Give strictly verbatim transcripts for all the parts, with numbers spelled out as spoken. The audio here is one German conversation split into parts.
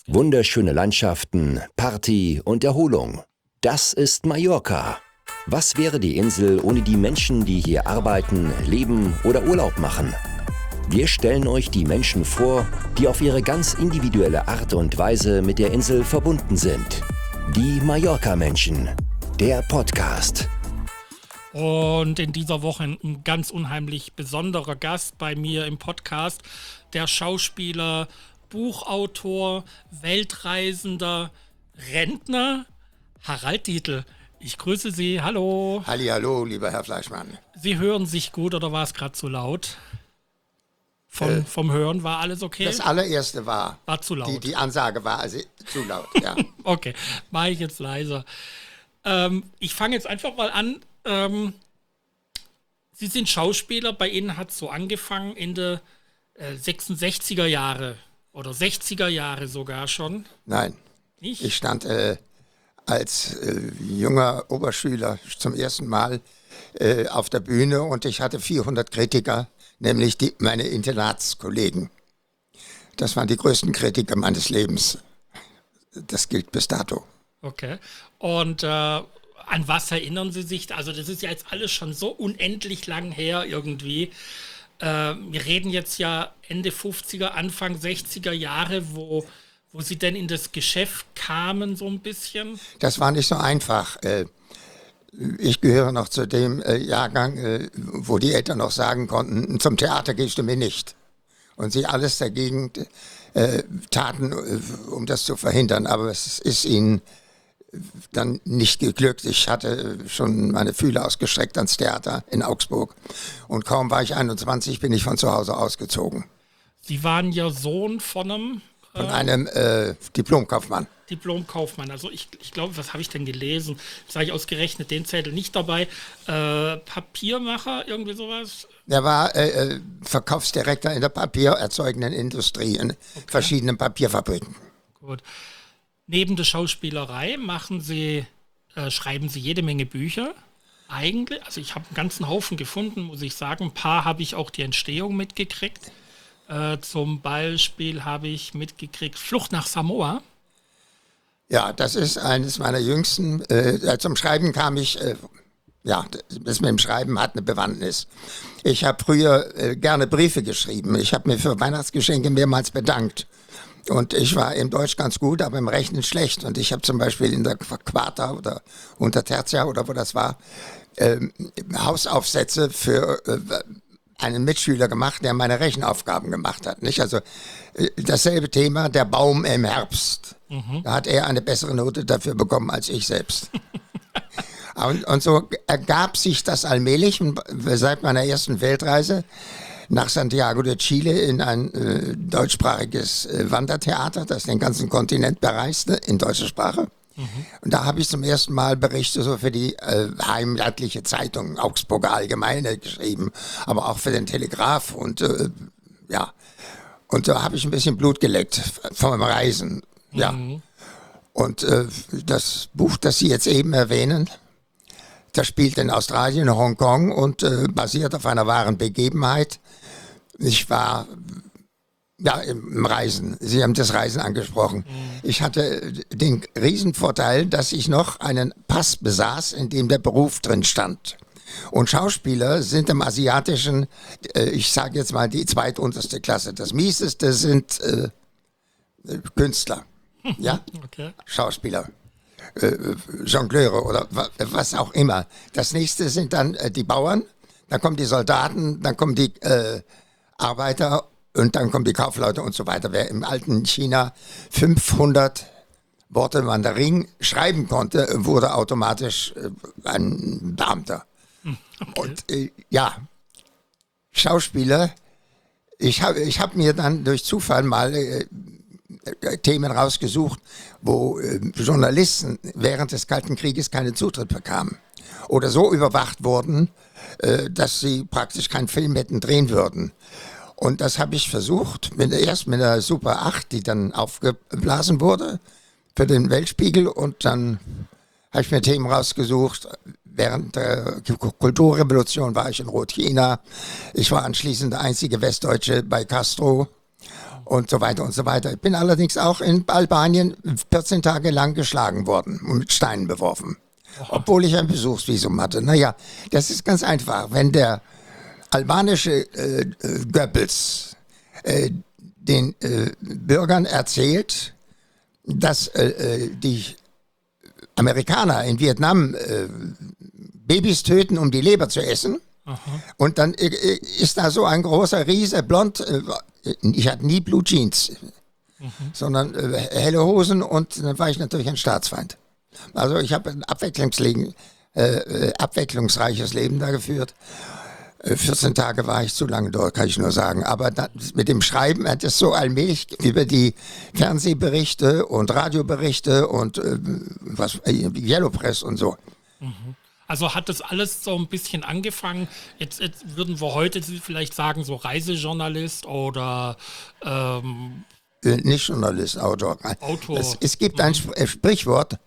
Wunderschöne Landschaften, Party und Erholung. Das ist Mallorca. Was wäre die Insel ohne die Menschen, die hier arbeiten, leben oder Urlaub machen? Wir stellen euch die Menschen vor, die auf ihre ganz individuelle Art und Weise mit der Insel verbunden sind. Die Mallorca-Menschen. Der Podcast. Und in dieser Woche ein ganz unheimlich besonderer Gast bei mir im Podcast, der Schauspieler, Buchautor, Weltreisender, Rentner, Harald Dietl. Ich grüße Sie, hallo. Hallihallo, lieber Herr Fleischmann. Sie hören sich gut oder war es gerade zu laut? Vom, Äh, vom Hören war alles okay? Das allererste war, War zu laut. Die, die Ansage war also zu laut, ja. Okay, mache ich jetzt leiser. Ähm, ich fange jetzt einfach mal an. Ähm, Sie sind Schauspieler, bei Ihnen hat es so angefangen in der äh, sechsundsechziger Jahre oder sechziger Jahre sogar schon. Nein, Nicht? ich stand äh, als äh, junger Oberschüler zum ersten Mal äh, auf der Bühne und ich hatte vierhundert Kritiker, nämlich die, meine Internatskollegen. Das waren die größten Kritiker meines Lebens. Das gilt bis dato. Okay. Und äh, an was erinnern Sie sich? Also das ist ja jetzt alles schon so unendlich lang her irgendwie. Äh, wir reden jetzt ja Ende fünfziger, Anfang sechziger Jahre, wo, wo Sie denn in das Geschäft kamen so ein bisschen. Das war nicht so einfach. Äh, Ich gehöre noch zu dem äh, Jahrgang, äh, wo die Eltern noch sagen konnten, zum Theater gehst du mir nicht. Und sie alles dagegen äh, taten, äh, um das zu verhindern. Aber es ist ihnen dann nicht geglückt. Ich hatte schon meine Fühler ausgestreckt ans Theater in Augsburg. Und kaum war ich einundzwanzig, bin ich von zu Hause ausgezogen. Sie waren ja Sohn von einem äh, Von einem äh, Diplomkaufmann. Diplomkaufmann. Also ich, ich glaube, was habe ich denn gelesen? Jetzt habe ich ausgerechnet den Zettel nicht dabei. Äh, Papiermacher, irgendwie sowas? Er war äh, äh, Verkaufsdirektor in der papiererzeugenden Industrie in okay. verschiedenen Papierfabriken. Gut. Neben der Schauspielerei machen Sie, äh, schreiben Sie jede Menge Bücher. Eigentlich, also ich habe einen ganzen Haufen gefunden, muss ich sagen. Ein paar habe ich auch die Entstehung mitgekriegt. Äh, zum Beispiel habe ich mitgekriegt Flucht nach Samoa. Ja, das ist eines meiner jüngsten. Äh, zum Schreiben kam ich, äh, ja, das mit dem Schreiben hat eine Bewandtnis. Ich habe früher äh, gerne Briefe geschrieben. Ich habe mir für Weihnachtsgeschenke mehrmals bedankt. Und ich war im Deutsch ganz gut, aber im Rechnen schlecht. Und ich habe zum Beispiel in der Quarta oder unter Tertia oder wo das war, äh, Hausaufsätze für äh, einen Mitschüler gemacht, der meine Rechenaufgaben gemacht hat. Nicht? Also äh, dasselbe Thema, der Baum im Herbst. Mhm. Da hat er eine bessere Note dafür bekommen als ich selbst. und, und so ergab sich das allmählich seit meiner ersten Weltreise nach Santiago de Chile in ein äh, deutschsprachiges äh, Wandertheater, das den ganzen Kontinent bereiste, in deutscher Sprache. Mhm. Und da habe ich zum ersten Mal Berichte so für die äh, heimatliche Zeitung Augsburger Allgemeine geschrieben, aber auch für den Telegraph und äh, ja. Und da habe ich ein bisschen Blut geleckt vom Reisen. Ja. Mhm. Und äh, das Buch, das Sie jetzt eben erwähnen, das spielt in Australien, Hongkong und äh, basiert auf einer wahren Begebenheit. Ich war ja im Reisen. Sie haben das Reisen angesprochen. Mhm. Ich hatte den Riesenvorteil, dass ich noch einen Pass besaß, in dem der Beruf drin stand. Und Schauspieler sind im Asiatischen, äh, ich sage jetzt mal die zweitunterste Klasse. Das Mieseste sind äh, Künstler, ja, okay. Schauspieler. Äh, Jongleure oder was auch immer. Das nächste sind dann äh, die Bauern, dann kommen die Soldaten, dann kommen die äh, Arbeiter und dann kommen die Kaufleute und so weiter. Wer im alten China fünfhundert Worte Mandarin schreiben konnte, wurde automatisch äh, ein Beamter. Okay. Und äh, ja, Schauspieler, ich habe ich hab mir dann durch Zufall mal äh, Themen rausgesucht, wo äh, Journalisten während des Kalten Krieges keinen Zutritt bekamen oder so überwacht wurden, äh, dass sie praktisch keinen Film hätten drehen würden. Und das habe ich versucht, mit, erst mit der Super acht, die dann aufgeblasen wurde für den Weltspiegel, und dann habe ich mir Themen rausgesucht. Während der Kulturrevolution war ich in Rot-China. Ich war anschließend der einzige Westdeutsche bei Castro. und so weiter und so weiter. Ich bin allerdings auch in Albanien vierzehn Tage lang geschlagen worden und mit Steinen beworfen, obwohl ich ein Besuchsvisum hatte. Naja, das ist ganz einfach. Wenn der albanische äh, Goebbels äh, den äh, Bürgern erzählt, dass äh, die Amerikaner in Vietnam äh, Babys töten, um die Leber zu essen. Aha. Und dann äh, ist da so ein großer Riese, blond, äh, ich hatte nie Blue Jeans, mhm. sondern äh, helle Hosen, und dann war ich natürlich ein Staatsfeind. Also ich habe ein Abwechslungsleben, äh, abwechslungsreiches Leben da geführt. vierzehn Tage war ich zu lange dort, kann ich nur sagen. Aber dann, mit dem Schreiben hat es so allmählich über die Fernsehberichte und Radioberichte und äh, was, äh, Yellow Press und so. Mhm. Also hat das alles so ein bisschen angefangen, jetzt, jetzt würden wir heute vielleicht sagen, so Reisejournalist oder ähm, äh, nicht Journalist, Autor. Autor. Es, es gibt mhm. ein Sp- Sprichwort,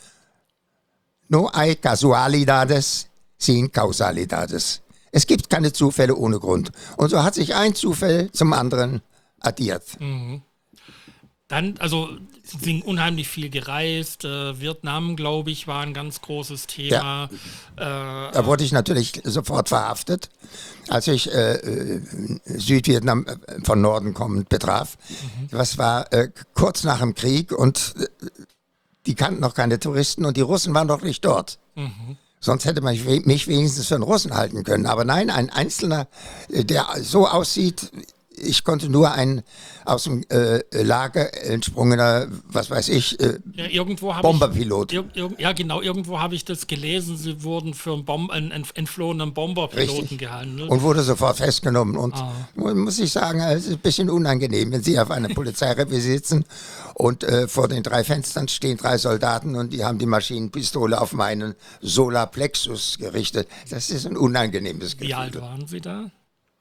no hay casualidades sin causalidades. Es gibt keine Zufälle ohne Grund. Und so hat sich ein Zufall zum anderen addiert. Mhm. Dann, also Sie sind unheimlich viel gereist. Äh, Vietnam, glaube ich, war ein ganz großes Thema. Ja. Äh, da wurde ich natürlich sofort verhaftet, als ich äh, Südvietnam von Norden kommend betraf. Mhm. Das war äh, kurz nach dem Krieg, und äh, die kannten noch keine Touristen, und die Russen waren noch nicht dort. Mhm. Sonst hätte man mich wenigstens für einen Russen halten können. Aber nein, ein Einzelner, der so aussieht, ich konnte nur ein aus dem äh, Lager entsprungener, was weiß ich, äh, ja, irgendwo Bomberpilot. Ich, ir, ir, ja, genau, irgendwo habe ich das gelesen. Sie wurden für einen, Bom, einen entflohenen Bomberpiloten Richtig. gehandelt. Und wurde sofort festgenommen. Und ah. muss ich sagen, es ist ein bisschen unangenehm, wenn Sie auf einer Polizeirevier sitzen und äh, vor den drei Fenstern stehen drei Soldaten, und die haben die Maschinenpistole auf meinen Solarplexus gerichtet. Das ist ein unangenehmes Gefühl. Wie alt waren Sie da?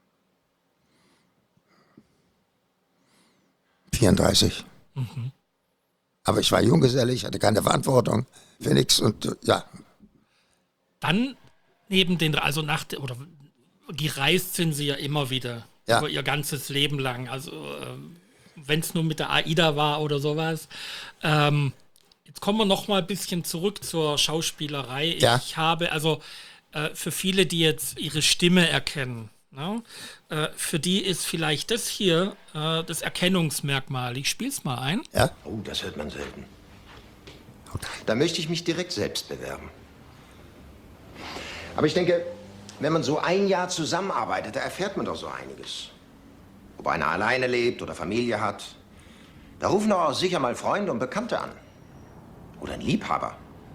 vierunddreißig. Mhm. Aber ich war Junggeselle, ich hatte keine Verantwortung für nichts, und ja. Dann neben den, also nach, oder gereist sind Sie ja immer wieder, ja. über Ihr ganzes Leben lang. Also wenn es nur mit der AIDA war oder sowas. Ähm, jetzt kommen wir noch mal ein bisschen zurück zur Schauspielerei. Ja. Ich habe, also äh, für viele, die jetzt Ihre Stimme erkennen, no? äh, für die ist vielleicht das hier äh, das Erkennungsmerkmal. Ich spiele es mal ein. Ja? Oh, das hört man selten. Da möchte ich mich direkt selbst bewerben. Aber ich denke, wenn man so ein Jahr zusammenarbeitet, da erfährt man doch so einiges. Ob einer alleine lebt oder Familie hat. Da rufen doch auch sicher mal Freunde und Bekannte an. Oder ein Liebhaber.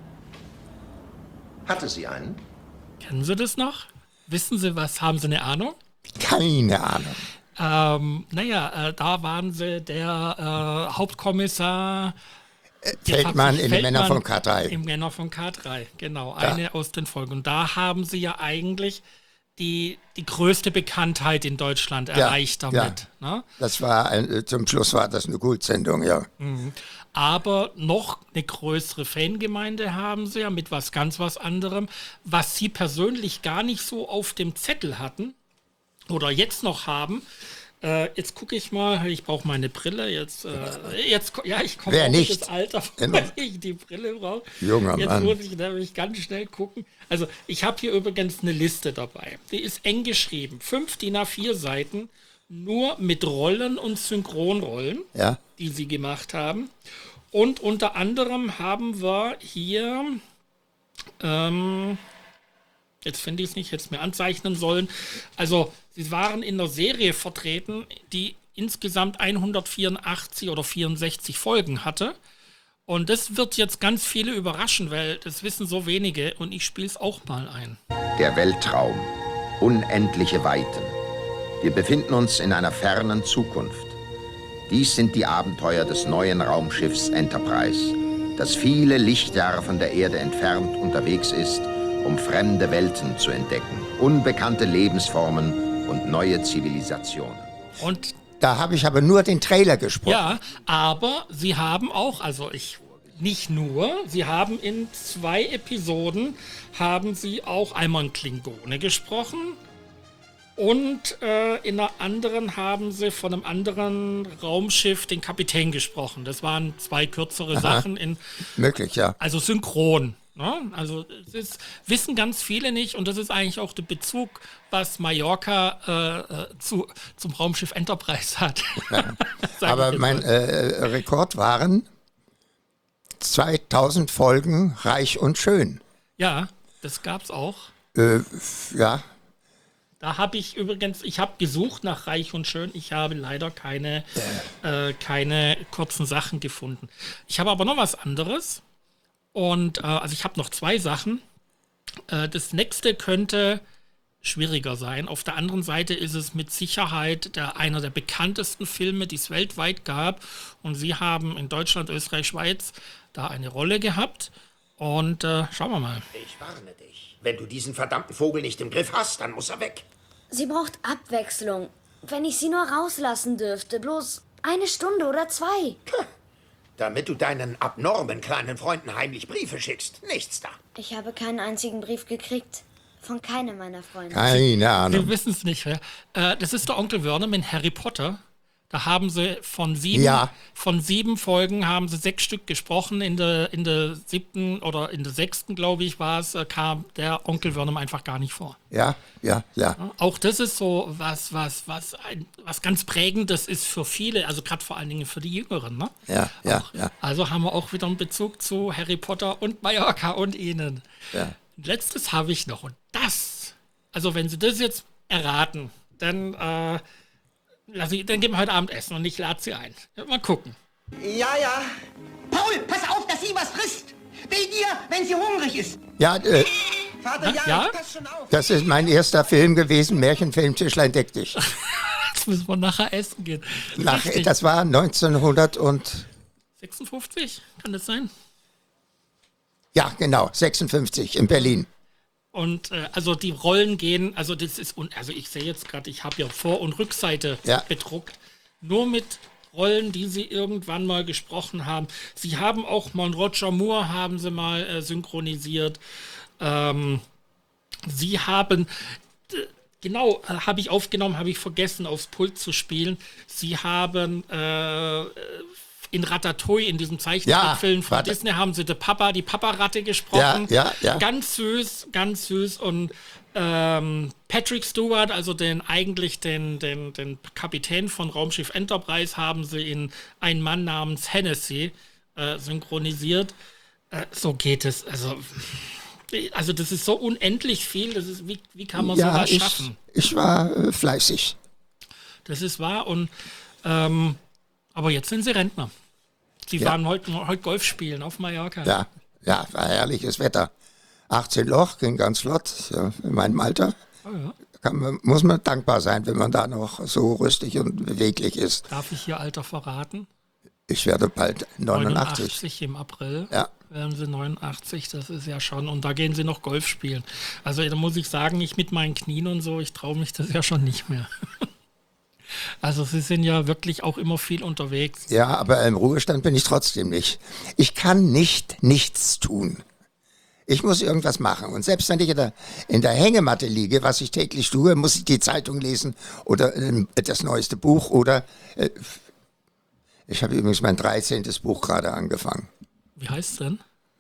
Hatte sie einen? Kennen Sie das noch? Wissen Sie was? Haben Sie eine Ahnung? Keine Ahnung. Ähm, naja, äh, da waren Sie der äh, Hauptkommissar äh, Feldmann in den Männern von K drei. Im Männer von K drei, genau. Ja. Eine aus den Folgen. Und da haben Sie ja eigentlich die, die größte Bekanntheit in Deutschland ja, erreicht damit. Ja. Ne? Das war ein, zum Schluss war das eine Kultsendung, ja. Mhm. Aber noch eine größere Fangemeinde haben Sie ja mit was ganz was anderem, was Sie persönlich gar nicht so auf dem Zettel hatten oder jetzt noch haben. Äh, jetzt gucke ich mal, ich brauche meine Brille. Jetzt, äh, jetzt ja, ich komme auf das Alter, wenn ich die Brille brauche. Junger jetzt Mann. muss ich nämlich ganz schnell gucken. Also ich habe hier übrigens eine Liste dabei. Die ist eng geschrieben. Fünf D I N A vier Seiten, nur mit Rollen und Synchronrollen, ja. die Sie gemacht haben. Und unter anderem haben wir hier, ähm, jetzt finde ich es nicht, hätte es mir anzeichnen sollen. Also, Sie waren in der Serie vertreten, die insgesamt hundertvierundachtzig oder vierundsechzig Folgen hatte. Und das wird jetzt ganz viele überraschen, weil das wissen so wenige, und ich spiele es auch mal ein. Der Weltraum. Unendliche Weiten. Wir befinden uns in einer fernen Zukunft. Dies sind die Abenteuer des neuen Raumschiffs Enterprise, das viele Lichtjahre von der Erde entfernt unterwegs ist, um fremde Welten zu entdecken, unbekannte Lebensformen und neue Zivilisationen. Und da habe ich aber nur den Trailer gesprochen. Ja, aber Sie haben auch, also ich nicht nur, Sie haben in zwei Episoden, haben Sie auch einmal einen Klingone gesprochen Und äh, in einer anderen haben sie von einem anderen Raumschiff den Kapitän gesprochen. Das waren zwei kürzere Aha. Sachen, in, Möglich, ja. also synchron. Ne? Also das ist, wissen ganz viele nicht und das ist eigentlich auch der Bezug, was Mallorca äh, äh, zu, zum Raumschiff Enterprise hat. Ja. Sag Aber ich jetzt mein mal. äh, Rekord waren zweitausend Folgen Reich und Schön. Ja, das gab's auch. Äh, ja, Da habe ich übrigens, ich habe gesucht nach Reich und Schön, ich habe leider keine, äh, keine kurzen Sachen gefunden. Ich habe aber noch was anderes und äh, also ich habe noch zwei Sachen. Äh, das nächste könnte schwieriger sein. Auf der anderen Seite ist es mit Sicherheit der, einer der bekanntesten Filme, die es weltweit gab und sie haben in Deutschland, Österreich, Schweiz da eine Rolle gehabt und äh, schauen wir mal. Ich warne dich. Wenn du diesen verdammten Vogel nicht im Griff hast, dann muss er weg. Sie braucht Abwechslung. Wenn ich sie nur rauslassen dürfte, bloß eine Stunde oder zwei. Damit du deinen abnormen kleinen Freunden heimlich Briefe schickst. Nichts da. Ich habe keinen einzigen Brief gekriegt. Von keinem meiner Freunde. keine Wir Ahnung. wissen es nicht. Ja. Äh, das ist der Onkel Werner mit Harry Potter. Da haben sie von sieben, Ja. von sieben Folgen haben sie sechs Stück gesprochen. In der, in der siebten oder in der sechsten, glaube ich, war es, äh, kam der Onkel Werner einfach gar nicht vor. Ja, ja, ja. Auch das ist so was, was, was, ein, was ganz Prägendes ist für viele, also gerade vor allen Dingen für die Jüngeren. Ne? Ja, ja, ja. Also haben wir auch wieder einen Bezug zu Harry Potter und Mallorca und Ihnen. Ja. Letztes habe ich noch und das, also wenn Sie das jetzt erraten, dann, äh, lass ich, dann gehen wir heute Abend essen und ich lade Sie ein. Ja, mal gucken. Ja, ja. Paul, pass auf, dass sie was frisst. Wegen ihr, wenn sie hungrig ist. Ja, äh, Vater, ja, Ja? ich pass schon auf. das ist mein erster Film gewesen, Märchenfilm Tischlein deck dich. Jetzt müssen wir nachher essen gehen. Nach, Richtig. das war neunzehnhundert und, sechsundfünfzig, kann das sein? ja, genau, sechsundfünfzig in Berlin. Und äh, also die Rollen gehen, also das ist, un also ich sehe jetzt gerade, ich habe ja Vor- und Rückseite Ja. bedruckt, nur mit Rollen, die sie irgendwann mal gesprochen haben. Sie haben auch mal Roger Moore haben sie mal äh, synchronisiert. Ähm, sie haben, äh, genau, äh, habe ich aufgenommen, habe ich vergessen, aufs Pult zu spielen. Sie haben äh, in Ratatouille, in diesem Zeichentrickfilm Ja, von warte. Disney, haben sie der Papa, die Papa-Ratte gesprochen. Ja, ja, ja. Ganz süß, ganz süß. Und ähm, Patrick Stewart, also den eigentlich den, den, den Kapitän von Raumschiff Enterprise, haben sie in Ein Mann namens Hennessy äh, synchronisiert. Äh, so geht es. Also, also das ist so unendlich viel. Das ist, wie, wie kann man Ja, sowas ich, schaffen? ich war äh, fleißig. Das ist wahr. Und ähm, aber jetzt sind sie Rentner. Sie Ja. waren heute, heute Golf spielen auf Mallorca. Ja, ja, war herrliches Wetter. achtzehn Loch, ging ganz flott, ja, in meinem Alter. Oh ja. Kann man, muss man dankbar sein, wenn man da noch so rüstig und beweglich ist. Darf ich Ihr Alter verraten? Ich werde bald neunundachtzig. neunundachtzig im April. Ja. Werden Sie neunundachtzig, das ist ja schon. Und da gehen Sie noch Golf spielen. Also da muss ich sagen, ich mit meinen Knien und so, ich traue mich das ja schon nicht mehr. Also Sie sind ja wirklich auch immer viel unterwegs. Ja, aber im Ruhestand bin ich trotzdem nicht. Ich kann nicht nichts tun. Ich muss irgendwas machen. Und selbst wenn ich in der, in der Hängematte liege, was ich täglich tue, muss ich die Zeitung lesen oder äh, das neueste Buch oder äh, ich habe übrigens mein dreizehntes Buch gerade angefangen. Wie heißt es denn?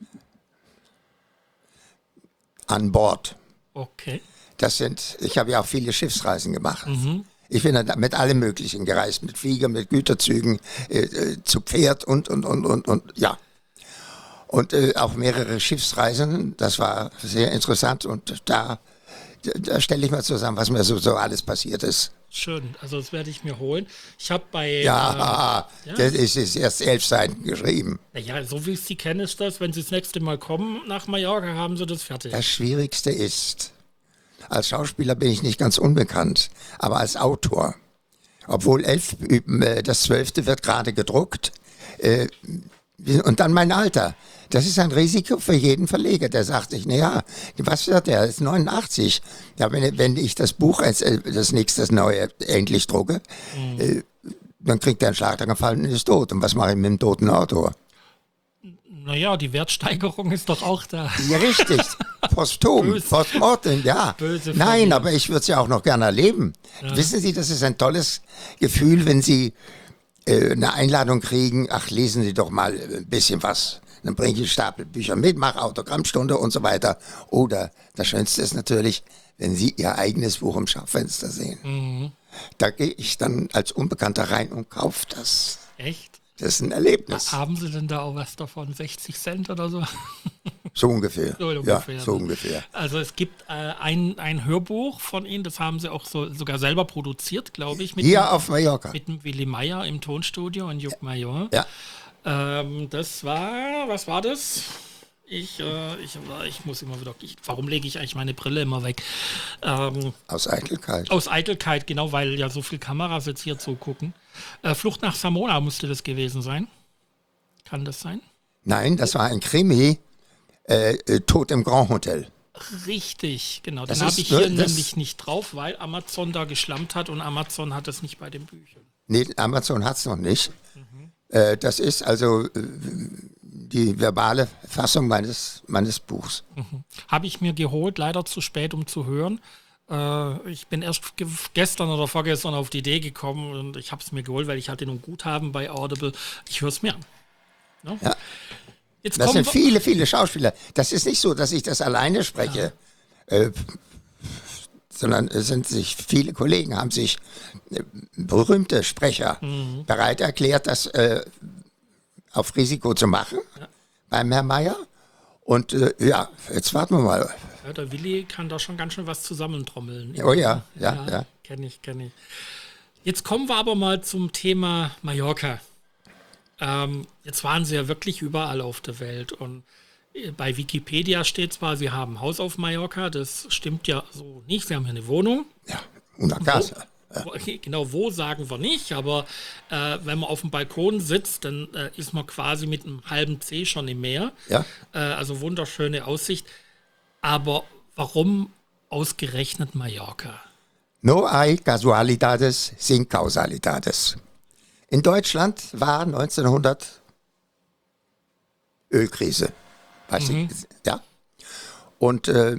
An Bord. Okay. Das sind, ich habe ja auch viele Schiffsreisen gemacht. Ich bin dann mit allem Möglichen gereist, mit Flieger, mit Güterzügen, äh, äh, zu Pferd und, und, und, und, und, ja. Und äh, auch mehrere Schiffsreisen, das war sehr interessant und da, da stelle ich mal zusammen, was mir so, so alles passiert ist. Schön. Also das werde ich mir holen. Ich habe bei... Ja, äh, ja. das ist, ist erst elf Seiten geschrieben. Naja, so wie ich Sie kenne, ist das, wenn Sie das nächste Mal kommen nach Mallorca, haben Sie das fertig. Das Schwierigste ist, als Schauspieler bin ich nicht ganz unbekannt, aber als Autor, obwohl elf, äh, das zwölfte wird gerade gedruckt, äh, und dann mein Alter. Das ist ein Risiko für jeden Verleger, der sagt sich, naja, was wird der? Ist neunundachtzig. Ja, wenn, wenn ich das Buch als äh, das nächste neue endlich drucke, Mhm. äh, dann kriegt er einen Schlag, dann gefallen und ist tot. Und was mache ich mit dem toten Autor? Naja, die Wertsteigerung ist doch auch da. Ja, richtig. posthum, Böse. postmortem, ja. Böse Nein, Familie. aber ich würde es ja auch noch gerne erleben. Ja. Wissen Sie, das ist ein tolles Gefühl, wenn Sie äh, eine Einladung kriegen, ach, lesen Sie doch mal ein bisschen was. Dann bringe ich einen Stapel Bücher mit, mache Autogrammstunde und so weiter. Oder das Schönste ist natürlich, wenn Sie Ihr eigenes Buch im Schaufenster sehen. Mhm. Da gehe ich dann als Unbekannter rein und kaufe das. Echt? Das ist ein Erlebnis. Haben Sie denn da auch was davon? sechzig Cent oder so? So ungefähr. So ungefähr, ja, so ne? ungefähr. Also es gibt äh, ein, ein Hörbuch von Ihnen, das haben Sie auch so, sogar selber produziert, glaube ich. Mit Hier dem, auf Mallorca. Mit dem Willi Meier im Tonstudio in Juck Major. Ja. Ähm, das war, was war das? Ich, äh, ich, ich muss immer wieder, ich, warum lege ich eigentlich meine Brille immer weg? Ähm, Aus Eitelkeit. aus Eitelkeit, genau, weil ja so viele Kameras jetzt hier zugucken. Äh, Flucht nach Samona müsste das gewesen sein. Kann das sein? Nein, das war ein Krimi, äh, äh, Tod im Grand Hotel. Richtig, genau. Das Den habe ist ich hier nur- das- nämlich nicht drauf, weil Amazon da geschlammt hat und Amazon hat es nicht bei den Büchern. Nee, Amazon hat es noch nicht. Mhm. Äh, das ist also äh, die verbale Fassung meines, meines Buchs. Habe ich mir geholt, leider zu spät, um zu hören. Äh, ich bin erst ge gestern oder vorgestern auf die Idee gekommen und ich habe es mir geholt, weil ich hatte noch ein Guthaben bei Audible. Ich höre es mir an. Ne? Ja. Jetzt Das kommen sind wir- viele, viele Schauspieler. Das ist nicht so, dass ich das alleine spreche, äh, sondern es sind sich viele Kollegen, haben sich äh, berühmte Sprecher Mhm. bereit erklärt, das äh, auf Risiko zu machen beim Herrn Meier. Und äh, ja, jetzt warten wir mal. Ja, der Willi kann da schon ganz schön was zusammentrommeln. Oh ja, ja, ja. Kenne ich, kenne ich. Jetzt kommen wir aber mal zum Thema Mallorca. Ähm, jetzt waren sie ja wirklich überall auf der Welt und äh, bei Wikipedia steht zwar, sie haben ein Haus auf Mallorca, das stimmt ja so nicht, sie haben hier eine Wohnung. Ja, una casa. Wo, genau, wo sagen wir nicht, aber äh, wenn man auf dem Balkon sitzt, dann äh, ist man quasi mit einem halben Zeh schon im Meer. Ja. Äh, also wunderschöne Aussicht. Aber warum ausgerechnet Mallorca? No hay casualidades sin causalidades. In Deutschland war neunzehnhundert Ölkrise. Weiß ich, ja. Und äh,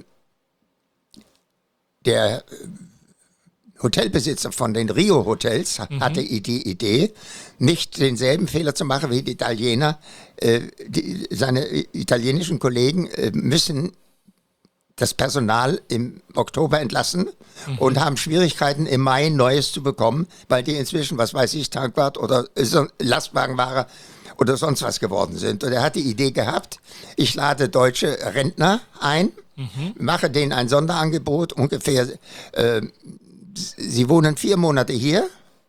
der äh, Hotelbesitzer von den Rio-Hotels hatte die Idee, nicht denselben Fehler zu machen wie die Italiener. Äh, die, seine italienischen Kollegen äh, müssen das Personal im Oktober entlassen und haben Schwierigkeiten im Mai Neues zu bekommen, weil die inzwischen, was weiß ich, Tankwart oder so- Lastwagenwahrer oder sonst was geworden sind. Und er hat die Idee gehabt, ich lade deutsche Rentner ein, mache denen ein Sonderangebot, ungefähr, äh, sie wohnen vier Monate hier,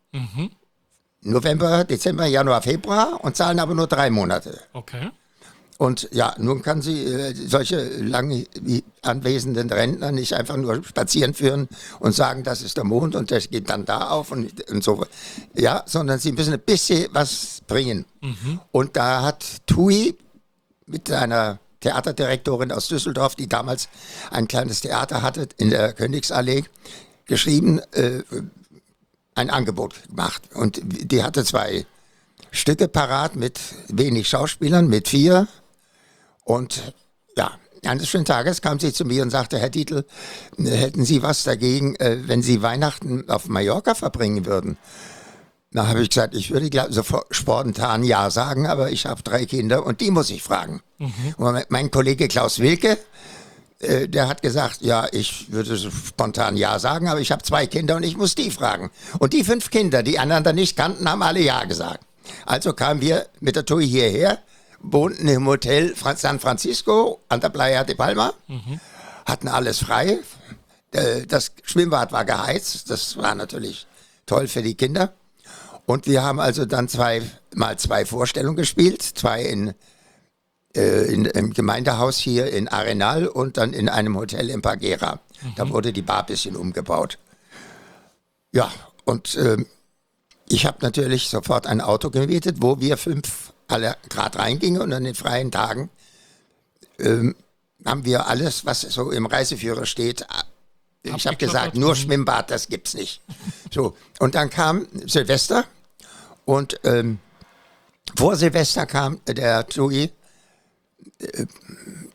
November, Dezember, Januar, Februar und zahlen aber nur drei Monate. Okay. Und ja, nun kann sie äh, solche lang anwesenden Rentner nicht einfach nur spazieren führen und sagen, das ist der Mond und der geht dann da auf und, und so. Ja, sondern sie müssen ein bisschen was bringen. Und da hat TUI mit einer Theaterdirektorin aus Düsseldorf, die damals ein kleines Theater hatte in der Königsallee, geschrieben, äh, ein Angebot gemacht. Und die hatte zwei Stücke parat mit wenig Schauspielern, mit vier. Und ja, eines schönen Tages kam sie zu mir und sagte, Herr Dietl, hätten Sie was dagegen, äh, wenn Sie Weihnachten auf Mallorca verbringen würden? Da habe ich gesagt, ich würde glaub, sofort spontan ja sagen, aber ich habe drei Kinder und die muss ich fragen. Und mein, mein Kollege Klaus Wilke, äh, der hat gesagt, ja, ich würde so spontan ja sagen, aber ich habe zwei Kinder und ich muss die fragen. Und die fünf Kinder, die einander nicht kannten, haben alle ja gesagt. Also kamen wir mit der TUI hierher, wohnten im Hotel Fra- San Francisco an der Playa de Palma, hatten alles frei. Äh, Das Schwimmbad war geheizt, das war natürlich toll für die Kinder. Und wir haben also dann zwei, mal zwei Vorstellungen gespielt, zwei in, äh, in, im Gemeindehaus hier in Arenal und dann in einem Hotel in Pagera. Da wurde die Bar ein bisschen umgebaut. Ja, und ähm, ich habe natürlich sofort ein Auto gemietet, wo wir fünf alle gerade reingingen und an den freien Tagen ähm, haben wir alles, was so im Reiseführer steht. äh, Ich habe Abgeklappert. gesagt, nur Schwimmbad, das gibt's nicht. So, und dann kam Silvester und ähm, vor Silvester kam der TUI, äh,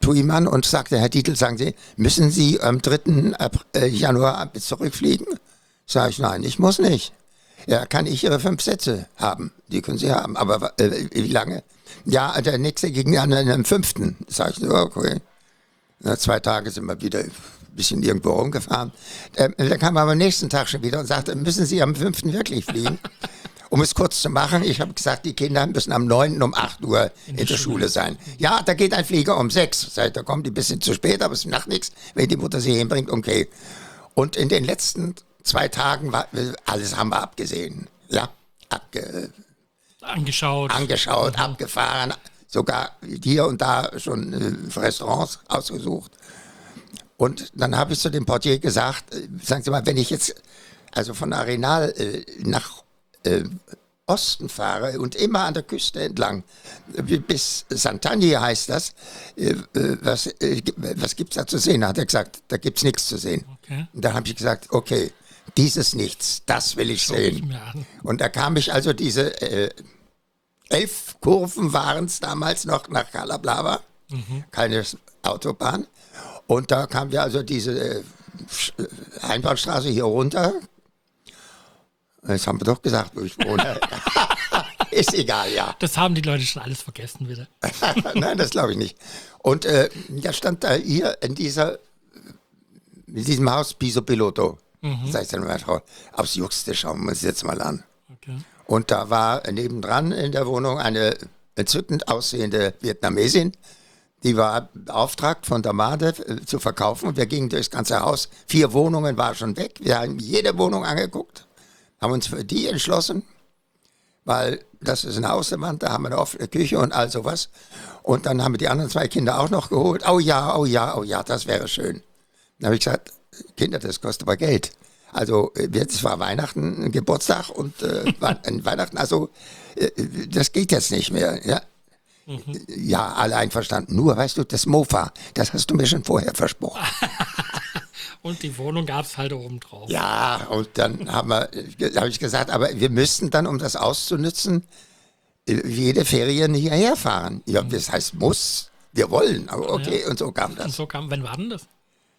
Tuimann und sagte, Herr Dietl, sagen Sie, müssen Sie am dritten Januar zurückfliegen? Sag ich, nein, ich muss nicht. Ja, kann ich Ihre fünf Sätze haben? Die können Sie haben, aber äh, wie lange? Ja, der nächste ging an am fünften Sag ich, okay. Na, zwei Tage sind wir wieder ein bisschen irgendwo rumgefahren. Äh, da kam er am nächsten Tag schon wieder und sagte, müssen Sie am fünften wirklich fliegen? Um es kurz zu machen, ich habe gesagt, die Kinder müssen am neunten um acht Uhr in, in der Schule. Schule sein. Ja, da geht ein Flieger um sechs. Sag ich, da kommen die ein bisschen zu spät, aber es macht nichts, wenn die Mutter sie hinbringt, okay. Und in den letzten zwei Tagen war, alles haben wir abgesehen. Ja, abge, angeschaut. Angeschaut, mhm. abgefahren. Sogar hier und da schon äh, Restaurants ausgesucht. Und dann habe ich zu dem Portier gesagt, äh, sagen Sie mal, wenn ich jetzt also von Arenal äh, nach äh, Osten fahre und immer an der Küste entlang, äh, bis Sant'Agni heißt das, äh, was, äh, was gibt es da zu sehen? Da hat er gesagt, da gibt es nichts zu sehen. Okay. Und da habe ich gesagt, okay, dieses Nichts, das will ich Schau sehen. Ich und da kam ich also diese... Äh, Elf Kurven waren es damals noch nach Calablava, mhm. keine Autobahn. Und da kamen wir also diese äh, Einbahnstraße hier runter. Das haben wir doch gesagt, wo ich wohne. Ist egal, ja. Das haben die Leute schon alles vergessen wieder. Nein, das glaube ich nicht. Und äh, da stand da hier in, dieser, in diesem Haus Piso Piloto. Mhm. Das heißt dann meine Frau, aufs Juxte schauen wir uns jetzt mal an. Okay. Und da war nebendran in der Wohnung eine entzückend aussehende Vietnamesin, die war beauftragt von der Made äh, zu verkaufen. Und wir gingen durchs ganze Haus. Vier Wohnungen waren schon weg. Wir haben jede Wohnung angeguckt, haben uns für die entschlossen, weil das ist eine Außenwand, da haben wir eine offene Küche und all sowas. Und dann haben wir die anderen zwei Kinder auch noch geholt. Oh ja, oh ja, oh ja, das wäre schön. Dann habe ich gesagt, Kinder, das kostet aber Geld. Also jetzt war Weihnachten, Geburtstag und äh, Weihnachten, also äh, das geht jetzt nicht mehr. Ja? Mhm. Ja, alle einverstanden. Nur, weißt du, das Mofa, das hast du mir schon vorher versprochen. Und die Wohnung gab es halt oben drauf. Ja, und dann haben wir, habe ich gesagt, aber wir müssten dann, um das auszunützen, jede Ferien hierher fahren. Ja, das heißt muss, wir wollen, aber okay, ja. Und so kam das. Und so kam, wann war denn das?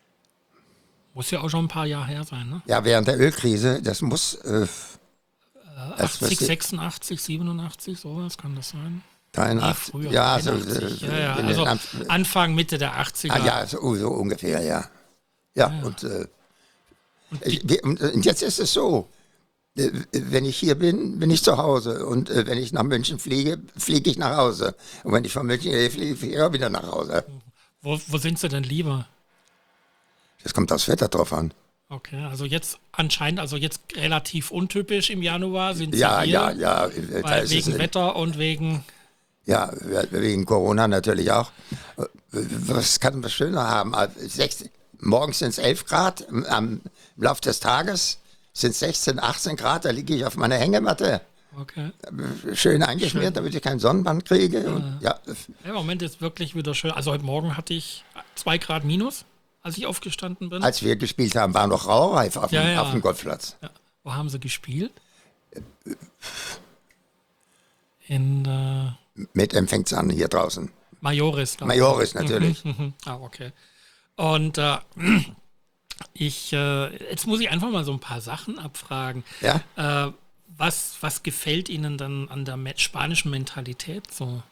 Muss ja auch schon ein paar Jahre her sein, ne? Ja, während der Ölkrise, das muss... Äh, achtzig, sechsundachtzig, siebenundachtzig, sowas kann das sein? dreiundachtzig, nee, früher, ja, dreiundachtzig, so, ja, ja, also Anfang, Mitte der achtziger. Ah, ja, so, so ungefähr, ja. Ja, ja, ja. Und, äh, und, ich, und jetzt ist es so, äh, wenn ich hier bin, bin ich zu Hause. Und äh, wenn ich nach München fliege, fliege ich nach Hause. Und wenn ich von München hier fliege, fliege ich auch wieder nach Hause. Wo, wo sind Sie denn lieber? Das kommt aufs Wetter drauf an. Okay, also jetzt anscheinend, also jetzt relativ untypisch im Januar sind Sie ja, hier. Ja, ja, ja. Weil wegen Wetter und wegen... Ja, wegen Corona natürlich auch. Was kann man schöner haben? Sechs, morgens sind es elf Grad, am im Laufe des Tages sind es sechzehn, achtzehn Grad, da liege ich auf meiner Hängematte. Okay. Schön eingeschmiert, schön. Damit ich keinen Sonnenbrand kriege. Ja. Und, ja. Im Moment ist wirklich wieder schön. Also heute Morgen hatte ich zwei Grad minus, als ich aufgestanden bin. Als wir gespielt haben, war noch Raureif auf, ja, dem, ja. auf dem Golfplatz. Ja. Wo haben Sie gespielt? In der... Mit empfängt's an hier draußen. Majoris. Da. Majoris, natürlich. Ah, okay. Und äh, ich, äh, jetzt muss ich einfach mal so ein paar Sachen abfragen. Ja? Äh, was, was gefällt Ihnen dann an der spanischen Mentalität so?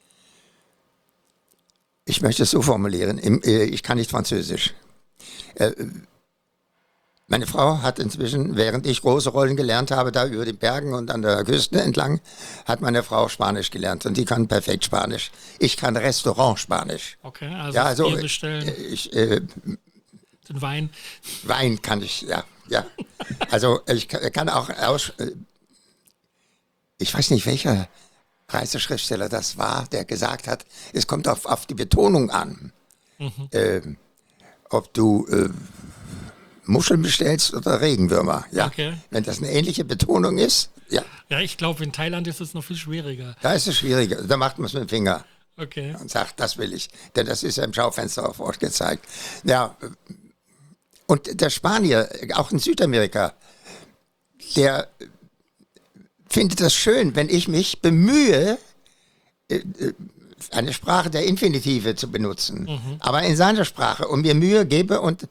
Ich möchte es so formulieren. Ich kann nicht Französisch. Meine Frau hat inzwischen, während ich große Rollen gelernt habe, da über den Bergen und an der Küste entlang, hat meine Frau Spanisch gelernt und die kann perfekt Spanisch. Ich kann Restaurant-Spanisch. Okay, also, ja, also Bier bestellen, ich, äh, den Wein. Wein kann ich, ja, ja. Also ich kann auch aus, ich weiß nicht, welcher Reiseschriftsteller das war, der gesagt hat, es kommt auf, auf die Betonung an. Mhm. Äh, ob du äh, Muscheln bestellst oder Regenwürmer. Ja. Okay. Wenn das eine ähnliche Betonung ist, ja. Ja, ich glaube, in Thailand ist es noch viel schwieriger. Da ist es schwieriger. Da macht man es mit dem Finger. Okay. Und sagt, das will ich. Denn das ist ja im Schaufenster auf Ort gezeigt. Ja. Und der Spanier, auch in Südamerika, der findet das schön, wenn ich mich bemühe, eine Sprache der Infinitive zu benutzen, mhm. aber in seiner Sprache und mir Mühe gebe und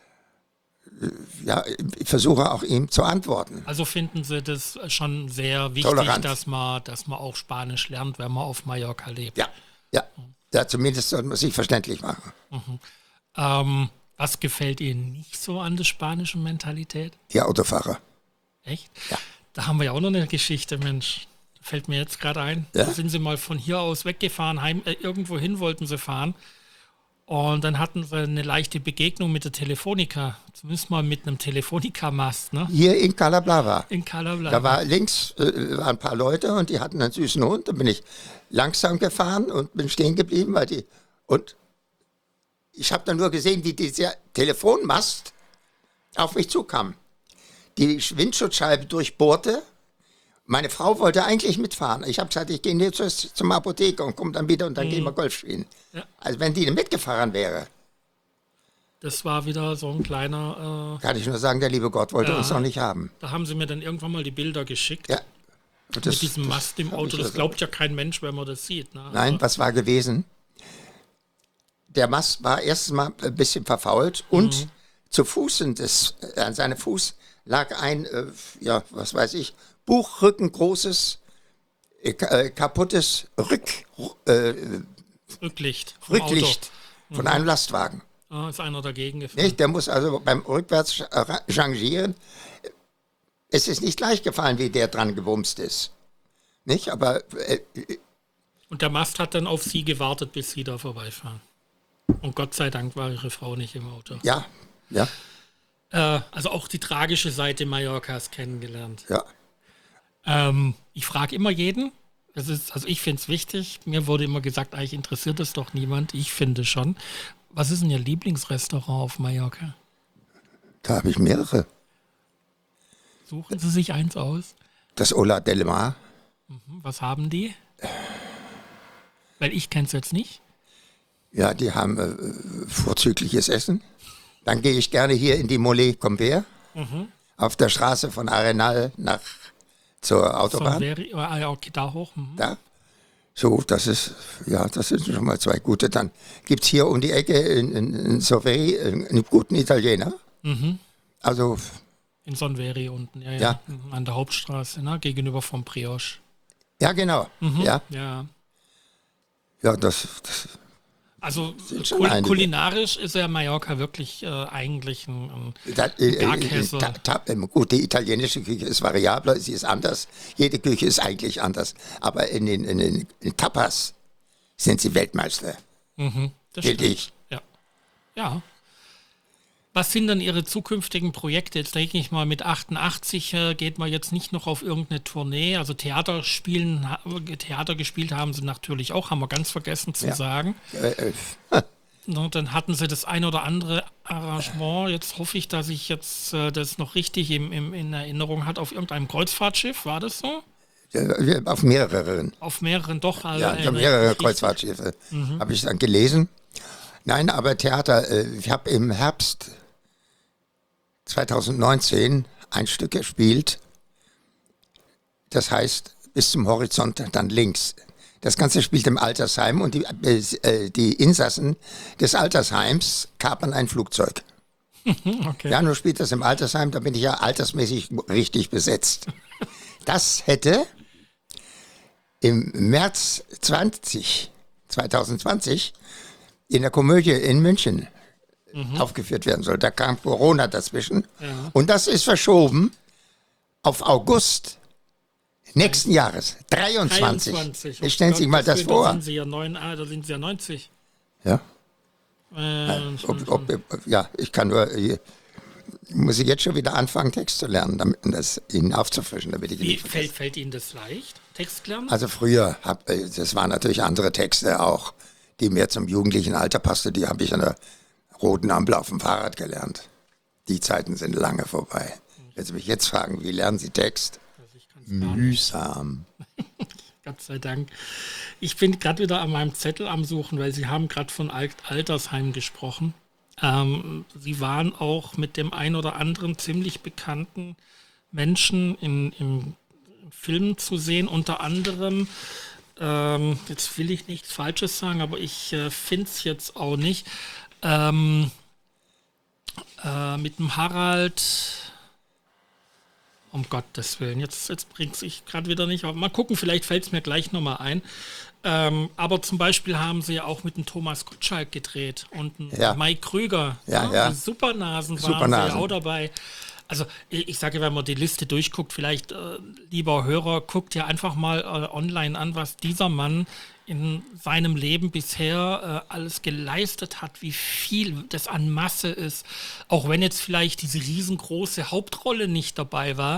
ja, ich versuche auch ihm zu antworten. Also finden Sie das schon sehr wichtig, Tolerant. dass man, dass man auch Spanisch lernt, wenn man auf Mallorca lebt? Ja, ja, ja, zumindest sollte man sich verständlich machen. Mhm. Ähm, was gefällt Ihnen nicht so an der spanischen Mentalität? Die Autofahrer. Echt? Ja. Da haben wir ja auch noch eine Geschichte, Mensch. Fällt mir jetzt gerade ein. Ja? Da sind Sie mal von hier aus weggefahren, heim, äh, irgendwo hin wollten Sie fahren. Und dann hatten sie eine leichte Begegnung mit der Telefonica. Zumindest mal mit einem Telefonica-Mast, ne? Hier in Calablava. In Calablava. Da war links äh, waren ein paar Leute und die hatten einen süßen Hund. Da bin ich langsam gefahren und bin stehen geblieben, weil die und ich habe dann nur gesehen, wie dieser Telefonmast auf mich zukam. Die Windschutzscheibe durchbohrte. Meine Frau wollte eigentlich mitfahren. Ich habe gesagt, ich gehe jetzt zum Apotheker und komme dann wieder und dann mhm. gehen wir Golf spielen. Ja. Also wenn die mitgefahren wäre. Das war wieder so ein kleiner... Äh, kann ich nur sagen, der liebe Gott wollte ja, uns noch nicht haben. Da haben sie mir dann irgendwann mal die Bilder geschickt. Ja. Das, mit diesem Mast im Auto. Das glaubt ja kein Mensch, wenn man das sieht. Ne? Nein, also, was war gewesen? Der Mast war erstens mal ein bisschen verfault und mhm. zu Fußen des, an seinem Fuß lag ein, äh, ja, was weiß ich, buchrückengroßes, äh, kaputtes Rück, äh, Rücklicht. Rücklicht von mhm. einem Lastwagen. Ah, ist einer dagegen gefahren. Nicht? Der muss also beim Rückwärts changieren. Es ist nicht gleich gefallen, wie der dran gebumst ist. Nicht? Aber. Äh, Und der Mast hat dann auf Sie gewartet, bis Sie da vorbeifahren. Und Gott sei Dank war Ihre Frau nicht im Auto. Ja, ja. Äh, also auch die tragische Seite Mallorcas kennengelernt. Ja. Ähm, ich frage immer jeden, das ist, also ich finde es wichtig, mir wurde immer gesagt, eigentlich interessiert es doch niemand, ich finde schon. Was ist denn Ihr Lieblingsrestaurant auf Mallorca? Da habe ich mehrere. Suchen Sie sich eins aus. Das Ola del Mar. Mhm, was haben die? Weil ich kenne es jetzt nicht. Ja, die haben äh, vorzügliches Essen. Dann gehe ich gerne hier in die Mollet Comper, mhm. auf der Straße von Arenal nach zur Autobahn. So, ah, okay, da hoch. Mhm. Da. So, das ist, ja, das sind schon mal zwei gute. Dann gibt es hier um die Ecke in, in, in Soveri einen guten Italiener. Mhm. Also. In Sonveri unten, ja, ja, ja. An der Hauptstraße, ne? Gegenüber vom Brioche. Ja, genau. Mhm. Ja. ja. Ja, das. das Also kul kulinarisch ist ja Mallorca wirklich äh, eigentlich ein, ein da, äh, Garkäse. Ta, ta, gut, die italienische Küche ist variabler, sie ist anders. Jede Küche ist eigentlich anders. Aber in den, in den in Tapas sind sie Weltmeister. Mhm, das Gilt ich. Ja. ja. Was sind dann Ihre zukünftigen Projekte? Jetzt denke ich mal, mit achtundachtzig äh, geht man jetzt nicht noch auf irgendeine Tournee. Also Theater spielen, Theater gespielt haben Sie natürlich auch, haben wir ganz vergessen zu ja. sagen. Äh, äh. Und dann hatten Sie das ein oder andere Arrangement. Jetzt hoffe ich, dass ich jetzt äh, das noch richtig im, im, in Erinnerung hat. Auf irgendeinem Kreuzfahrtschiff, war das so? Ja, auf mehreren. Auf mehreren, doch. Also ja, mehrere Kreuzfahrtschiffe mhm. habe ich dann gelesen. Nein, aber Theater, äh, ich habe im Herbst zwanzig neunzehn ein Stück gespielt, das heißt bis zum Horizont dann links. Das Ganze spielt im Altersheim und die, äh, die Insassen des Altersheims kapern ein Flugzeug. Okay. Ja, nur spielt das im Altersheim, da bin ich ja altersmäßig richtig besetzt. Das hätte im März zwanzig, zwanzig zwanzig in der Komödie in München Mhm. aufgeführt werden soll. Da kam Corona dazwischen. Ja. Und das ist verschoben auf August nächsten Jahres, dreiundzwanzig. dreiundzwanzig. Ich stellen Sie sich mal das vor. Da sind Sie ja, neun, ah, da sind Sie ja neunzig. Ja. Äh, ob, ob, ob, ja, ich kann nur, ich muss ich jetzt schon wieder anfangen, Text zu lernen, damit um das Ihnen aufzufrischen. Damit ich Wie fällt, fällt Ihnen das leicht, Text lernen? Also früher, hab, das waren natürlich andere Texte auch, die mir zum jugendlichen Alter passten, die habe ich an der Roten Ampel auf dem Fahrrad gelernt. Die Zeiten sind lange vorbei. Wenn Sie mich jetzt fragen, wie lernen Sie Text? Mühsam. Gott sei Dank. Ich bin gerade wieder an meinem Zettel am Suchen, weil Sie haben gerade von Altersheim gesprochen. Ähm, Sie waren auch mit dem ein oder anderen ziemlich bekannten Menschen in, in Filmen zu sehen, unter anderem ähm, jetzt will ich nichts Falsches sagen, aber ich äh, finde es jetzt auch nicht. Ähm, äh, mit dem Harald, um Gottes Willen, jetzt, jetzt bringt es sich gerade wieder nicht auf. Mal gucken, vielleicht fällt es mir gleich nochmal ein. Ähm, aber zum Beispiel haben sie ja auch mit dem Thomas Gottschalk gedreht und dem Ja. Mike Krüger. Ja, ja. Die Supernasen waren Supernasen. sie ja auch dabei. Also ich, ich sage, wenn man die Liste durchguckt, vielleicht, äh, lieber Hörer, guckt ja einfach mal äh, online an, was dieser Mann in seinem Leben bisher äh, alles geleistet hat, wie viel das an Masse ist. Auch wenn jetzt vielleicht diese riesengroße Hauptrolle nicht dabei war,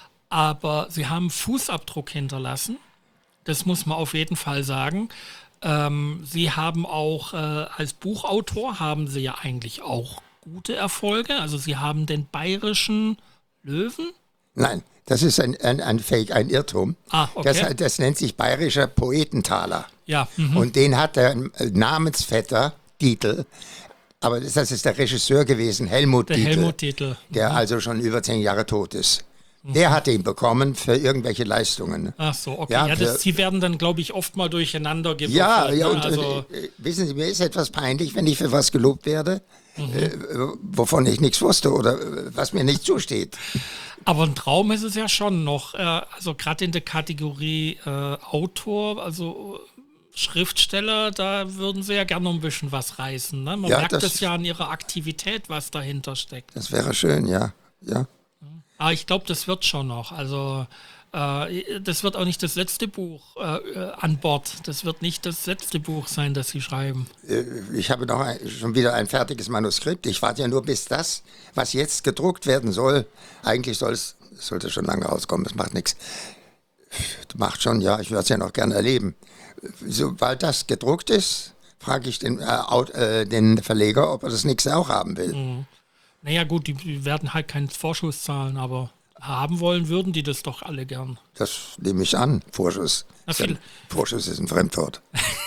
aber sie haben Fußabdruck hinterlassen. Das muss man auf jeden Fall sagen. Ähm, sie haben auch, äh, als Buchautor haben sie ja eigentlich auch gute Erfolge. Also sie haben den Bayerischen Löwen. Nein, das ist ein, ein, ein Fake, ein Irrtum. Ah, okay. Das, das nennt sich Bayerischer Poetentaler. Ja, mhm. Und den hat der Namensvetter Dietl, aber das ist der Regisseur gewesen, Helmut der Dietl, Helmut Dietl. der also schon über zehn Jahre tot ist. Der hat ihn bekommen für irgendwelche Leistungen. Ach so, okay. Ja, Ja, das, für- sie werden dann, glaube ich, oft mal durcheinander gewürfelt. Ja, ja ne? und, also, und äh, wissen Sie, mir ist etwas peinlich, wenn ich für was gelobt werde, Mhm. äh, wovon ich nichts wusste oder äh, was mir nicht zusteht. aber ein Traum ist es ja schon noch. Äh, also gerade in der Kategorie äh, Autor, also Schriftsteller, da würden sie ja gerne ein bisschen was reißen. Ne? Man Ja, merkt das- es ja an ihrer Aktivität, was dahinter steckt. Das wäre schön, ja. ja. Aber ich glaube, das wird schon noch. Also äh, das wird auch nicht das letzte Buch äh, äh, an Bord. Das wird nicht das letzte Buch sein, das sie schreiben. Äh, Ich habe noch ein, schon wieder ein fertiges Manuskript. Ich warte ja nur, bis das, was jetzt gedruckt werden soll, eigentlich soll es, sollte schon lange rauskommen, das macht nichts. Macht schon, ja, ich würde es ja noch gerne erleben. Sobald das gedruckt ist, frage ich den, äh, Aut- äh, den Verleger, ob er das nächste auch haben will. Naja gut, die, die werden halt keine Vorschuss zahlen, aber haben wollen würden die das doch alle gern. Das nehme ich an, Vorschuss. Na, viel- Vorschuss ist ein Fremdwort.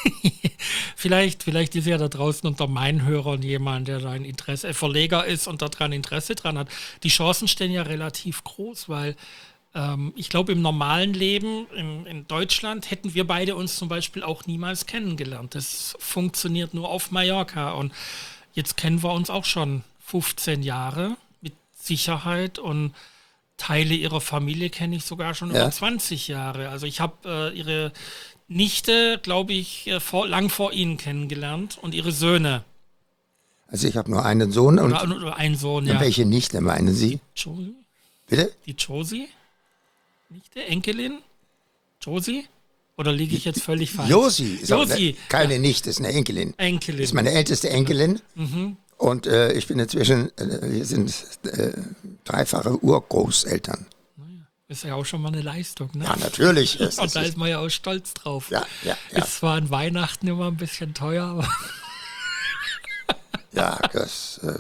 Vielleicht, vielleicht ist ja da draußen unter meinen Hörern jemand, der da ein Interesse, äh, Verleger ist und daran Interesse dran hat. Die Chancen stehen ja relativ groß, weil ähm, ich glaube, im normalen Leben in, in Deutschland hätten wir beide uns zum Beispiel auch niemals kennengelernt. Das funktioniert nur auf Mallorca und jetzt kennen wir uns auch schon fünfzehn Jahre mit Sicherheit und Teile ihrer Familie kenne ich sogar schon Ja. über zwanzig Jahre. Also ich habe äh, ihre Nichte, glaube ich, äh, vor, lang vor ihnen kennengelernt und ihre Söhne. Also ich habe nur einen Sohn und Oder, oder einen Sohn, ja. welche Nichte meinen Sie? Josie? Bitte? Die Josie? Nichte? Enkelin? Josie? Oder liege ich jetzt völlig falsch? Josi. ist auch Josie. eine- Keine Nichte, ist eine Enkelin. Enkelin. Das ist meine älteste Enkelin. Mhm. Und äh, ich bin inzwischen, äh, wir sind äh, dreifache Urgroßeltern. Ist ja auch schon mal eine Leistung, ne? Ja, natürlich. Es Und ist- da ist man ja auch stolz drauf. Ja, ja, ja. Ist zwar an Weihnachten immer ein bisschen teuer, aber Ja, das, äh,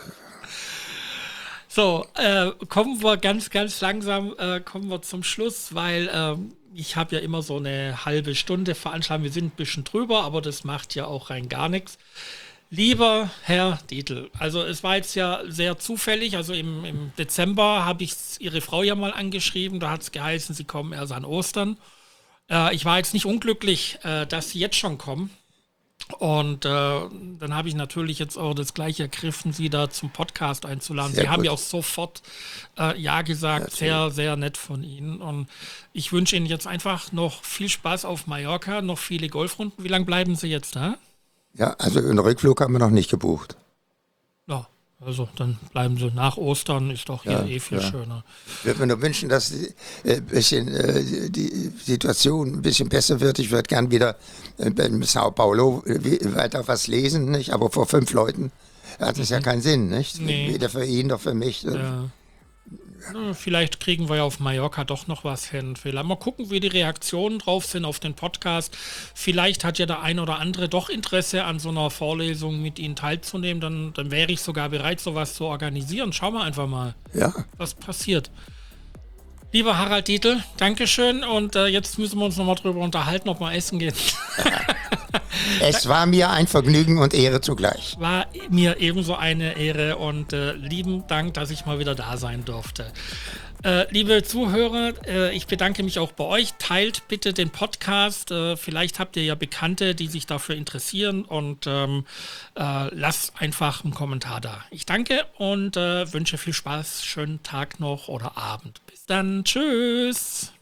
so, äh, kommen wir ganz, ganz langsam, äh, kommen wir zum Schluss, weil ähm, ich habe ja immer so eine halbe Stunde Veranstaltung. Wir sind ein bisschen drüber, aber das macht ja auch rein gar nichts. Lieber Herr Dietl, also es war jetzt ja sehr zufällig, also im, im Dezember habe ich Ihre Frau ja mal angeschrieben, da hat es geheißen, Sie kommen erst an Ostern. Äh, ich war jetzt nicht unglücklich, äh, dass Sie jetzt schon kommen. Und äh, dann habe ich natürlich jetzt auch das gleiche ergriffen, Sie da zum Podcast einzuladen. Sehr Sie haben gut. ja auch sofort äh, Ja gesagt, sehr, sehr nett von Ihnen. Und ich wünsche Ihnen jetzt einfach noch viel Spaß auf Mallorca, noch viele Golfrunden. Wie lange bleiben Sie jetzt da? ja, also einen Rückflug haben wir noch nicht gebucht. Ja, also dann bleiben Sie nach Ostern, ist doch hier Ja, eh viel ja. schöner. Ich würde mir nur wünschen, dass die, äh, bisschen, äh, die Situation ein bisschen besser wird. Ich würde gern wieder äh, in Sao Paulo äh, wie- weiter was lesen, nicht? Aber vor fünf Leuten hat es ja keinen Sinn, nicht? Nee. Weder für ihn noch für mich. Ja. Na, vielleicht kriegen wir ja auf Mallorca doch noch was hin. Vielleicht mal gucken, wie die Reaktionen drauf sind auf den Podcast. Vielleicht hat ja der ein oder andere doch Interesse an so einer Vorlesung mit Ihnen teilzunehmen. Dann, dann wäre ich sogar bereit, sowas zu organisieren. Schauen wir einfach mal, Ja, was passiert. Lieber Harald Dietl, Dankeschön. Und äh, jetzt müssen wir uns nochmal drüber unterhalten, ob wir essen gehen. es war mir ein Vergnügen und Ehre zugleich. War mir ebenso eine Ehre und äh, lieben Dank, dass ich mal wieder da sein durfte. Äh, liebe Zuhörer, äh, ich bedanke mich auch bei euch. Teilt bitte den Podcast. Äh, vielleicht habt ihr ja Bekannte, die sich dafür interessieren und ähm, äh, lasst einfach einen Kommentar da. Ich danke und äh, wünsche viel Spaß, schönen Tag noch oder Abend. Bis dann. Tschüss.